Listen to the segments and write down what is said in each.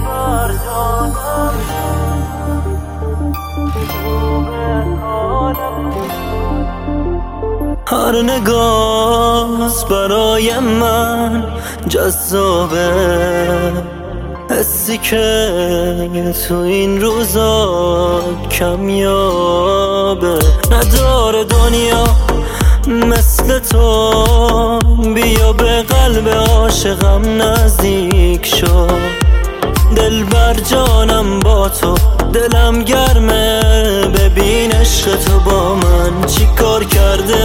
هر نگاهت برای من جذابه، حسی که تو این روزا کمیابه. نداره دنیا مثل تو، بیا به قلب عاشقم نزدیک شو. دلبر جانم با تو، دلم گرمه، ببین عشق تو با من چی کار کرده.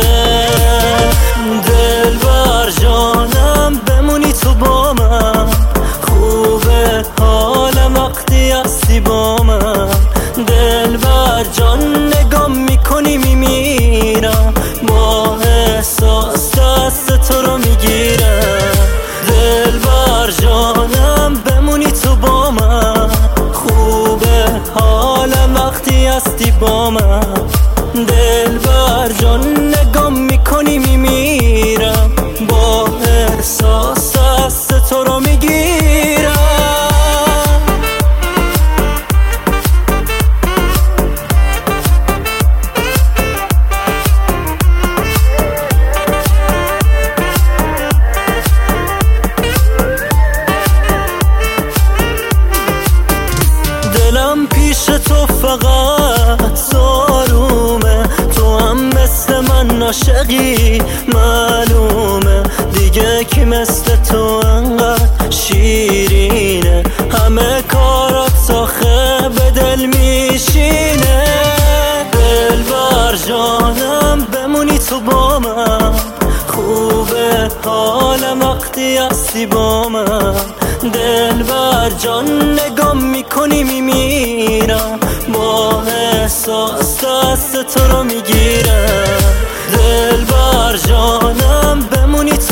دلبر جانم بمونی تو با من، خوبه حالم وقتی هستی با من. دلبر جان نگام میکنی میمیرم، با احساس دست تو رو میگیرم. دلبر جانم بمونی تو با من، خوبه حالم وقتی هستی با من. دلبر جان نگام میکنی میمیرم، با احساس دست تو رو میگیرم. دلم پیش تو فقط زارومه، تو هم مثل من عاشقی معلومه. دیگه کی مثل تو انقدر شیرینه، همه کارات آخه به دل میشینه. دلبر جانم بمونی تو با من، خوبه حالم وقتی هستی با من. دلبر جان نگام میکنی میمیرم، با احساس دست تو رو میگیرم. دلبر جانم بمونی